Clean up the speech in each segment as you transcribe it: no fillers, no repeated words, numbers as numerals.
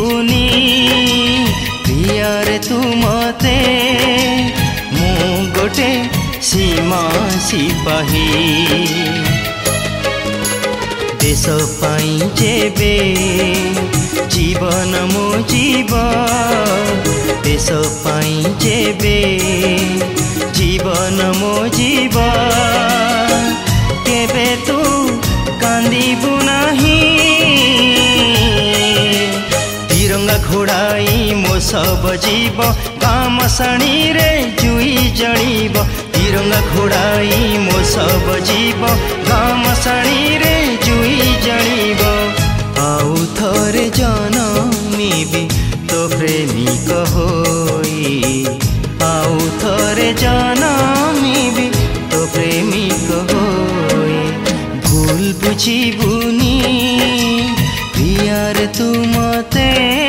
बुझिबुनी प्रियरे तू मते मु गोटे सीमा सिपाही देश पाई जेबे जीवन मो जीव देश पाई जेबे जीवन मो जीव केबे तू कांदिबु नाही तिरंगा घोड़ाई मो सब जीव गाम साणी रे जुई जड़ीब तिरंगा घोड़ाई मो सब जीव गाम साणी रे जुई जड़ीब आउ थरे जनमिबी तो प्रेमिक होई आउ थरे जनमिबी तो प्रेमिक होई भूल बुझिबुनी प्रियारे तू मते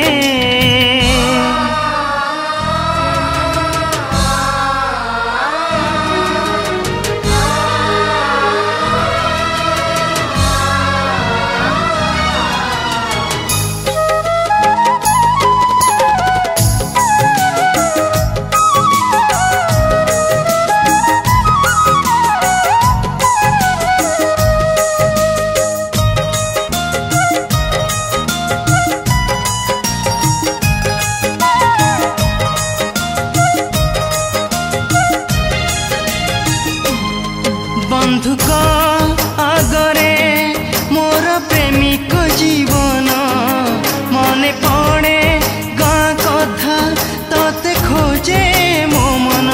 बंधुक आगरे मोर प्रेमिक जीवन मने पड़े गाँ कथा तते खोजे मो मन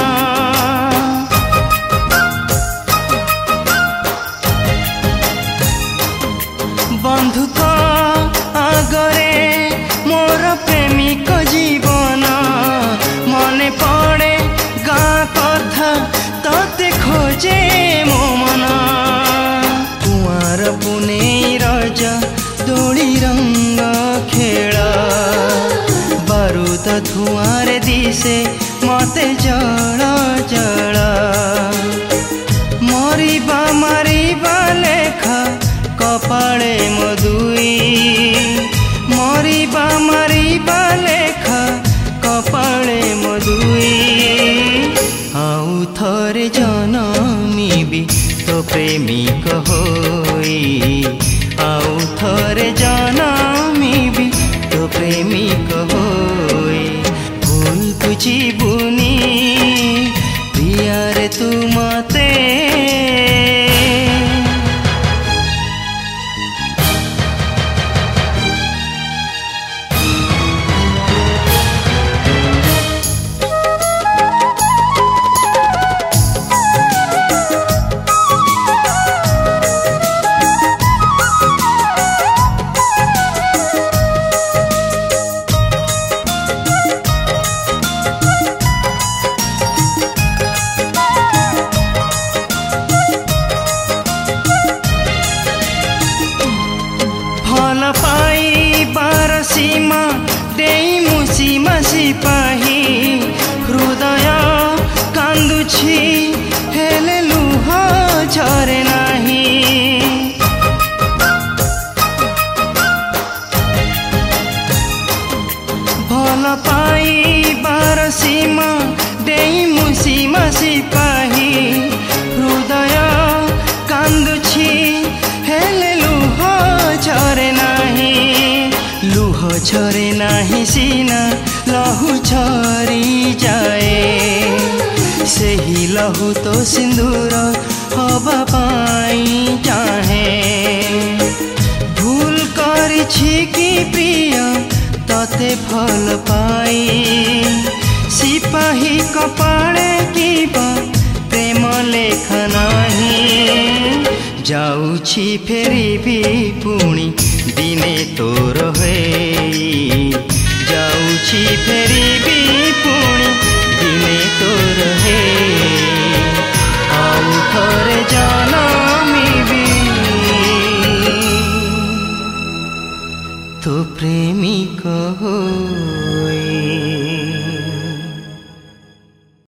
बंधुक आगरे मोर प्रेमिक जीवन मने पड़े गाँ कथा तते खोजे मो मन कुआर पुनेई रज दोली रंग खेल बारूद धुआर दिसे मते जल जल मरिबा मारिबा लेखा कपाळे मधुई मरिबा मारिबा लेखा कपाळे मधुई आउ थरे जनमिबी तो प्रेमिक होई आउ थरे जनमिबी तो प्रेमिक होई भूल बुझिबुनी प्रियारे तू मते भल पाई बार सीमा देई मुसीमा सिपाही हृदय कांदुछि हेले लुह झरे नाही भल पाई बार सीमा देई मुसीमा सिपाही हृदय कांदुछि हेले लुह झरे नाही लुह झरे नाही सीना लहू झरी जाए सेही लहू तो सिंदूर हवा पाई चाहे भूल करिछि कि प्रिय तते भल पाई सिपाही कपाळे किबा प्रेम लेखा नाही जाऊछि फेरिबी पुणी दिने तोर हेई जाऊछि फेरिबी पुणी दिने तोर हेई